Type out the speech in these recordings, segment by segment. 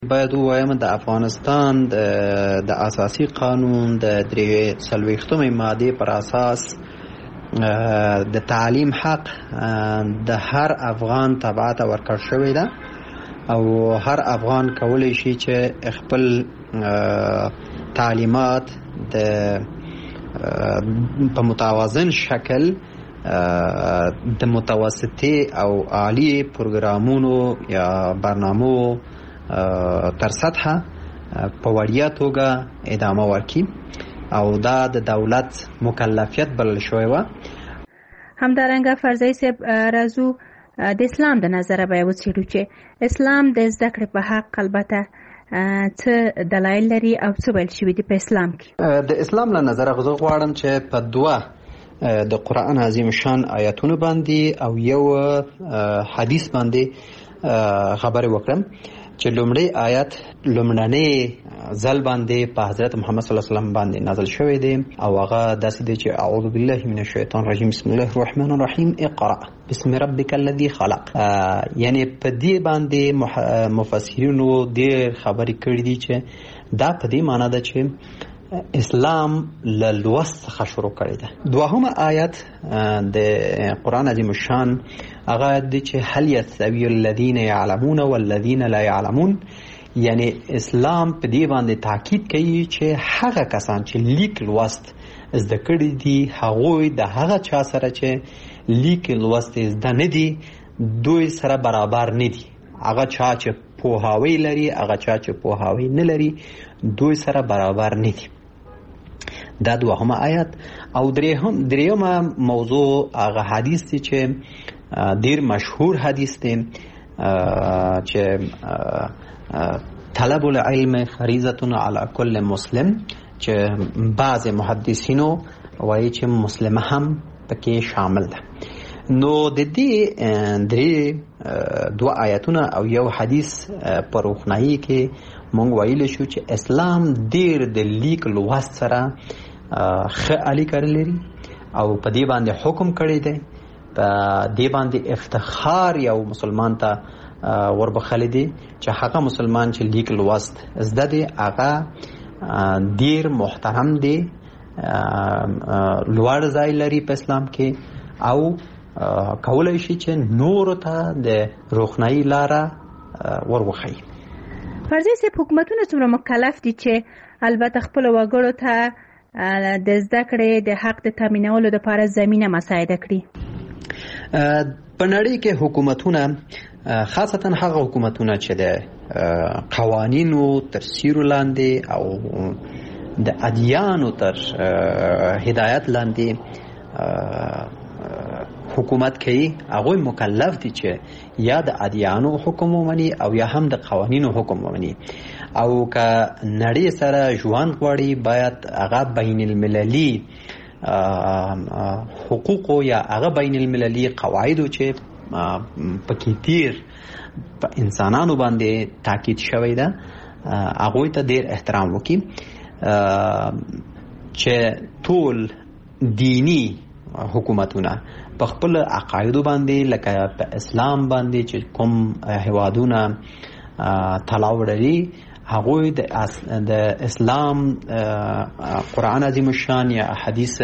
باید ووایم د افغانستان د اساسي قانون د 43 ماده پر اساس د تعلیم حق د هر افغان تبعه ته ورکړل شوی ده او هر افغان کولی شي چې خپل تعلیمات په متوازن شکل د متوسطي او عالی پروګرامونو یا برنامو تر سطحه په وړیا توګه ادامه ورکړي او دا د دولت مکلفیت بلل شوی و. همدارنګه فرضي صاحب راځو د اسلام د نظره به وڅېړو چې اسلام د زده کړې په حق البته څه دلایل لري او څه ویل شوي دي په اسلام کې. د اسلام له نظره زه غواړم چې په دوه د قرآن عظیم شان آیاتونو باندې او یو حدیث باندې خبرې وکړم چې لومړی آیت لومړنی ځل باندې په حضرت محمد صلی الله علیه وسلم باندې نازل شوی دی او هغه داسې دی چې اعوذ بالله من الشیطان الرجیم بسم الله الرحمن الرحیم اقرأ بسم ربک الذی خلق. یعنی په دې باندې مفسرینو ډېر خبرې کړې دي چې دا په دې معنی ده چې اسلام له لوست څخه شروع کړی ده. دوهمه آیت د قرآن عظیم شان هغه دی چې هل یستوی الذین یعلمون والذین لا یعلمون. یعنی اسلام په دې باندې تاکید کوي چې هغه کسان چې لیک لوست زده کړي دي هغوی د هغه چا سره چې لیک لوست زده نه دي دوی سره برابر نه دي. هغه چا چې پوهاوی لري هغه چا چې پوهاوی نه لري دوی سره برابر نه دي. دا دوهمه آیت. او دریمه موضوع هغه حدیث دی چې ډیر مشهور حدیث دی چې طلب العلم فریضة علی کل مسلم چې بعض محدثینو وایي چې مسلمه هم پکې شامل ده. نو د دې درې دوه آیتونه او یو حدیث په روښنایي کې مونږ ویلی شو چې اسلام ډیر د لیک لوست سره ښه اړیکه لري او په دې باندې حکم کړی دی. په دې باندې افتخار یو مسلمان ته وربخلی دی چې هغه مسلمان چې لیک لوست زده دی هغه ډیر محترم دی لوړ ځای لري په اسلام کې او کولای شي چې نور ته د روښنایي لاره وروښيي. فرضي صاحب حکومتونه څومره مکلف دي چې البته خپل وګړو ته د زده کړې د حق د تامینولو لپاره زمینه مساعده کړي؟ په نړۍ کې حکومتونه خاصتا هغه حکومتونه چې د قوانینو تر سیوري لاندې او د ادیانو تر هدایت لاندې حکومت کوي هغوی مکلف دي چې یا د ادیانو حکم ومني او یا هم د قوانینو حکم ومني او که نړۍ سره ژوند غواړي باید هغه بین المللي حقوقو یا هغه بین المللي قواعدو چې پکې تیر په انسانانو باندې تاکید شوی ده هغوی ته ډېر احترام وکړي چې ټول دینی حکومتونه په خپل عقایدو باندې لکه په اسلام باندې چې کوم هیوادونه تړاو لري هغوی د اسلام قرآن عظیم شان یا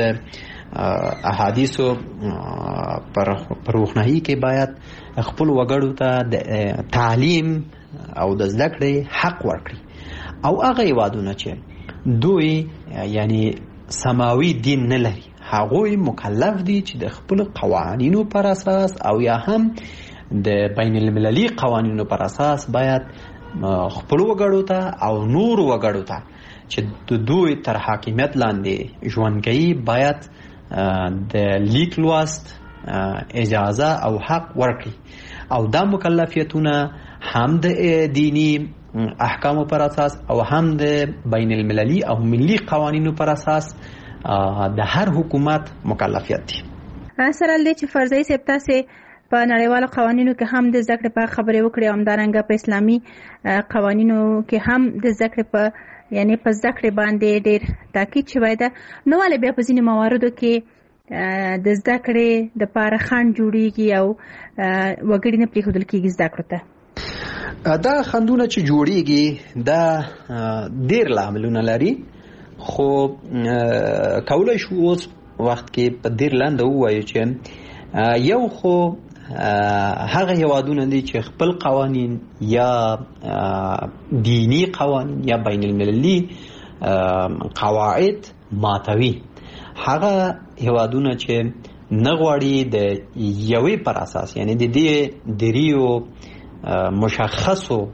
احادیثو پر روښنایي کې باید خپل وګړو ته د تعلیم او د زده کړې حق ورکړي او هغه هیوادونه چې دوی یعنی سماوي دین نه لري هغوی مکلف دي چې د خپل قوانینو پر اساس او یا هم د بین المللي قوانینو پر اساس باید خپل وګړو ته او نور وګړو ته چې دوی تر حاکمیت لاندې ژوند کوي باید د لیک لوست اجازه او حق ورکړي او دا مکلفیتونه هم د دینی احکامو پر اساس او هم د بین المللي او ملي قوانینو پر اساس د هر حکومت مکلفیت دي. سره لدې چې فرضي صاحب تاسې په نړیوالو قوانینو کې هم د زده کړې په خبرې وکړې او همدارنګه په اسلامي قوانینو کې هم د زده کړې په یعنی په زده کړې باندې ډېر تاکید شوی ده. نو ولې بیا په ځینې مواردو کې د زده کړې دپاره خنډ جوړېږي او وګړي نه پرېښودل کېږي زده کړو ته؟ دا خندونه چې جوړیږي دا ډیر لاملونه لري، خو کولای شو اوس وخت کې په ډیر لاندې ووایو چې یو خو هغه هیوادونه دي چې خپل قوانین یا دینی قوانین یا بین المللي قواعد ماتوي. هغه هیوادونه چې نه غواړي د یوې پر اساس، یعنی د دې دریو مشخصو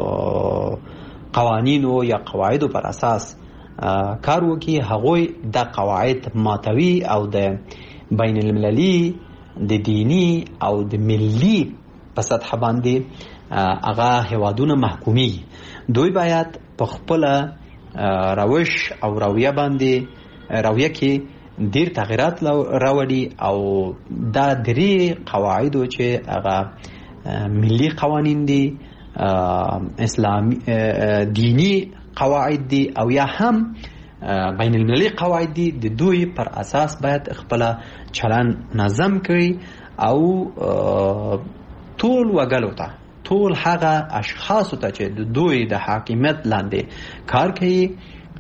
قوانینو یا قواعدو پر اساس کار وکړي، هغوی د قواعد ماتوي او د بین المللي د دینی او د ملی په سطح باندې هغه هیوادونه محکومي. دوی باید په خپل روش او رویه باندې کې ډیر تغیرات راوړي او دا درې قواعدو چې هغه ملی قوانین دي، اسلامي دینی قواعد دي او یا هم بین المللي قواعد دي، د دوی پر اساس باید خپل چلن نظم کړي او ټول وګړو ته، ټول هغه اشخاصو ته چې د دوی د حاکمیت لاندې کار کوي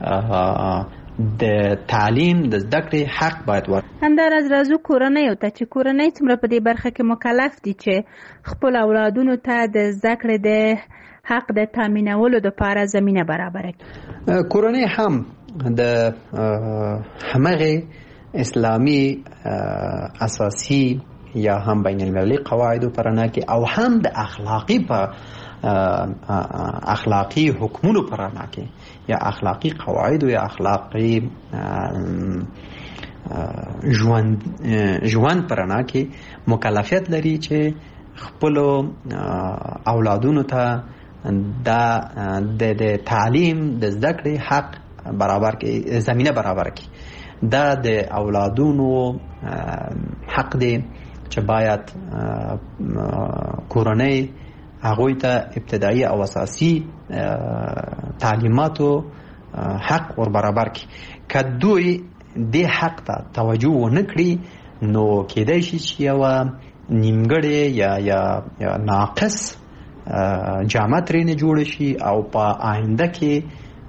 د تعلیم د زده کړې حق باید ورکړي. همداراز راځو کورنیو ته چې کورنۍ څومره په دې برخه کې مکلف دي چې خپل اولادونو ته د زده کړې د حق د تامینولو لپاره زمینه برابره کړي. کورنۍ هم د همغه اسلامی اساسی یا هم بین المللي قواعدو پر رڼا کې او هم د اخلاقی حکمونو پر رڼا کې یا اخلاقی قواعد یا اخلاقی ژوند پر رڼا کې مکلفیت لري چې خپل اولادونو ته د تعلیم د زده کړې حق برابر کې زمینه برابر کې. دا د اولادونو حق دی چې باید کورنۍ هغوی ته ابتدایي او اساسي تعلیماتو حق ور برابر کړي. که دوی دې حق ته توجه ونه کړي نو کېدای شي چې یوه نیمګړې یا ناقص جامه ترېنه جوړه شي او په آینده کې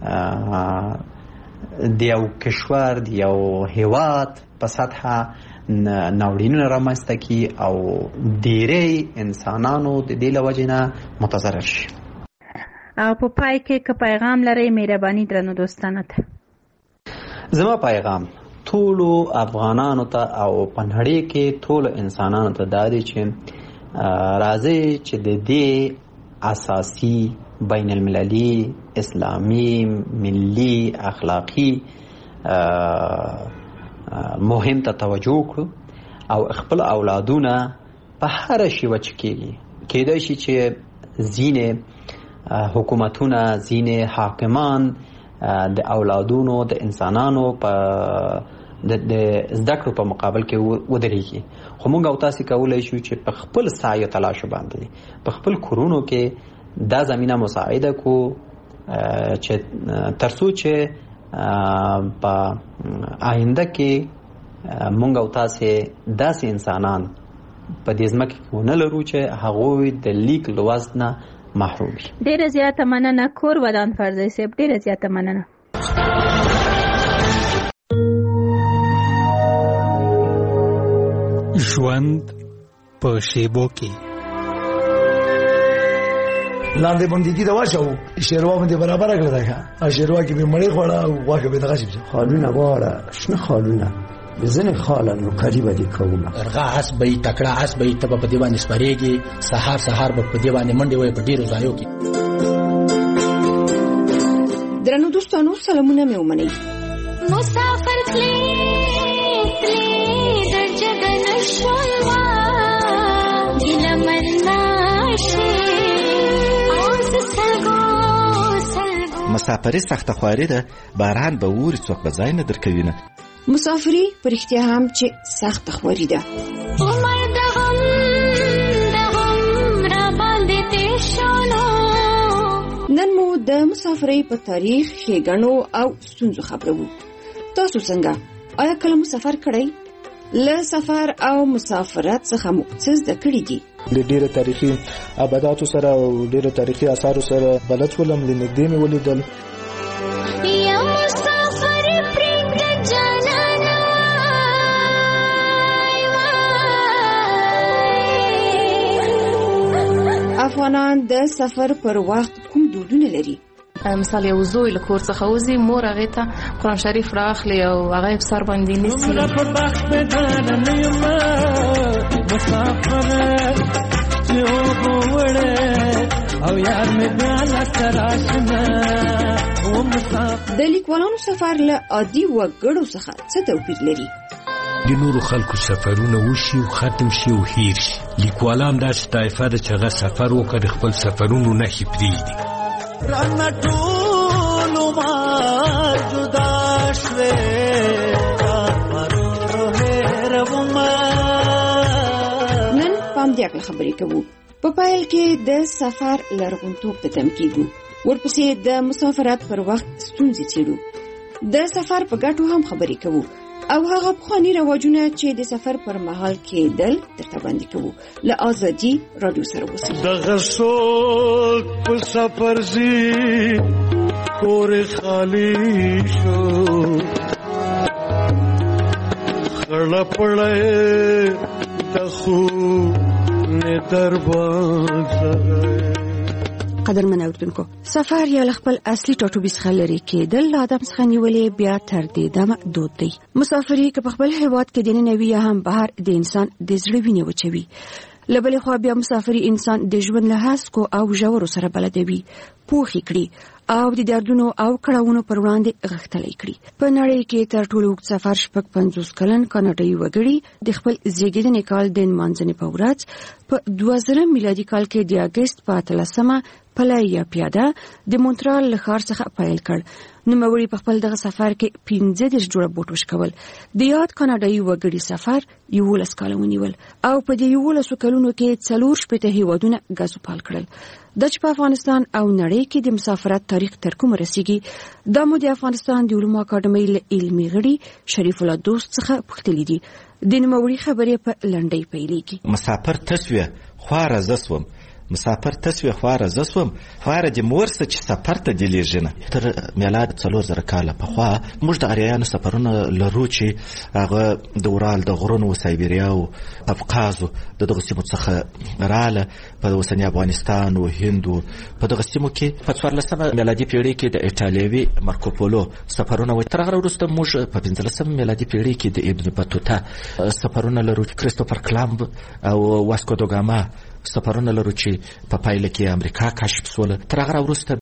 د یو کشور د یو هیواد په سطحه ناورینونه رامنځته کړي او ډېری انسانانو د دې له وجې نه متضرر شي. او په پای کې که پیغام لرئ مهرباني درنو دوستانو ته. زما پیغام ټولو افغانانو ته او په نړۍ کې ټولو انسانانو ته دا دی چې راځي چې د دې اساسي بین المللي اسلامي ملی اخلاقی مهم ته توجه کړو او خپل اولادونه په هر شیوه چې کېدای شي چې ځینې حکومتونه ځینې حاکمان د اولادونو د انسانانو په د زده کړو په مقابل کې ودرېږي، خو موږ او تاسې کولی شو چې په خپل سعی تلاش باندې په خپل کورونو کې دا زمینه مساعده کو چې ترڅو چې په آینده کې موږ او تاسې داسې انسانان په دې ځمکه کې ونه لرو چې هغوی د لیک لوست نه محروم وي. ډېره زیاته مننه کور ودان فرزی صاحب، ډېره زیاته مننه. ژوند په شیبو کې لاندې باندې دي دا واښو شیروا باندې برابر کړل راځه او شیروا کې به مړې خوړه او واګه به دغه شي خالونه واره شنه خالونه بزنه خاله نو قریبه دي کومه ارغا اس به تکړه اس به تب په دیوان سپریږي سحر به په دیوان منډي وي په ډیرو ځایو کې. درنو دوستانو سلامونه مې ومنئ. مسافر تلې درجه نشوالوا مسافري سخته خواري ده، باران به ووري څوک به ځای نه درکوي نه. مسافري په رښتیا هم چې سخته خواري ده. عمر د غم را باندې تېر شولو. نن مو د مسافرۍ په تاریخ ښېګڼو او ستونزو خبرو. تاسو څنګه؟ آیا کله مو سفر کړی؟ له سفر او مسافرت څخه مو څه زده کړي دي؟ د ډیره تاریخي آباداتو سره او ډیره تاریخي آثارو سره بلد شولم، د نږدې مې ولیدل. افغانان د سفر پر وخت کوم دودونه لري؟ مثال یو زوی له کور څخه وځي، مور هغې ته قرآن شریف رااخلي او هغه یې په سر باندې نیسي. د لیکوالانو سفر له عادي وګړو څخه څه توپیر لري؟ د نورو خلکو سفرونه وشي او ختم شي او هیر شي. لیکوالان داسې طایفه ده چې هغه سفر وکړي، د خپل سفرونو نښې پرېږدي. رانه ټول عمر جدا شوې نن پام دې اړه خبرې کوو. په پیل کې د سفر لرغونتوب ته تم کېږو، ورپسې د مسافرت پر وخت ستونزې څېړو، د سفر په ګټو هم خبرې کوو او هغه پخواني رواجونه چې د سفر پر مهال کېدل درته وړاندې کوو. له آزادي راډیو سره اوسئ. دغه څوک په سفر ځي کور خالی شو، خړه پړه د خوب نه دربان. قدرمن اوریدونکو، سفر یا خپل اصلي ټاټوبي څخه لرې کېدل له آدم څخه نیولې بیا تر دې دمه دود دی. مسافري که په خپل هیواد کې دننه وي یا هم بهر، د انسان د زړه وینې وچوي. له بلې خوا بیا مسافري انسان د ژوند له هسکو او ژورو سره بلدوي، پوخې کړي او د دردونو او کړاوونو پر وړاندې غښتلی کړي. په نړۍ کې تر ټولو اوږد سفر 50 کلن کاناډایي وګړي د خپل زیږیدنې کال د نمانځنې په ورځ په 2000 میلادي کال کې د اګست په 13 پلی یا پیاده د مونټرال له ښار څخه پیل کړ. نوموړي په خپل دغه سفر کې 15 جوړه بوټ وشکول. د یاد کاناډایي وګړي سفر 11 کاله ونیول او په دې 11 کلونو کې 4 هیوادونه ګازوپال کړل. د چې په افغانستان او نړۍ کې د مسافرت تاریخ تر کومه رسیږي، دا مو د افغانستان د علومو اکاډمۍ له علمي غړي شریف الله دوست څخه پوښتلي دي. د نوموړي خبرې په لنډۍ پیلېږي. مسافر تسویه خواره زسوم، مسافر تسویه خواره زسوم، خواره د مورسه چې سفر ته دی لیږنه. تر میلاد 4000 کاله پخوا موږ د اریانو سفرونه لرو چې هغه د اورال د غرونو و سایبریا او قفقاز د دغه سیمو څخه رااله په اوسنی افغانستان او هند په دغه سیمو کې په 14 میلادي پیړۍ کې د ایټالوي مارکوپولو سفرونه و. تر هغه وروسته موږ په 15 میلادي پیړۍ کې د ابن بطوطه سفرونه لرو، کریستوفر کلمب او واسکو دا ګاما سفرونه لرو چې په پایله کې امریکا کشف شول. تر هغه وروسته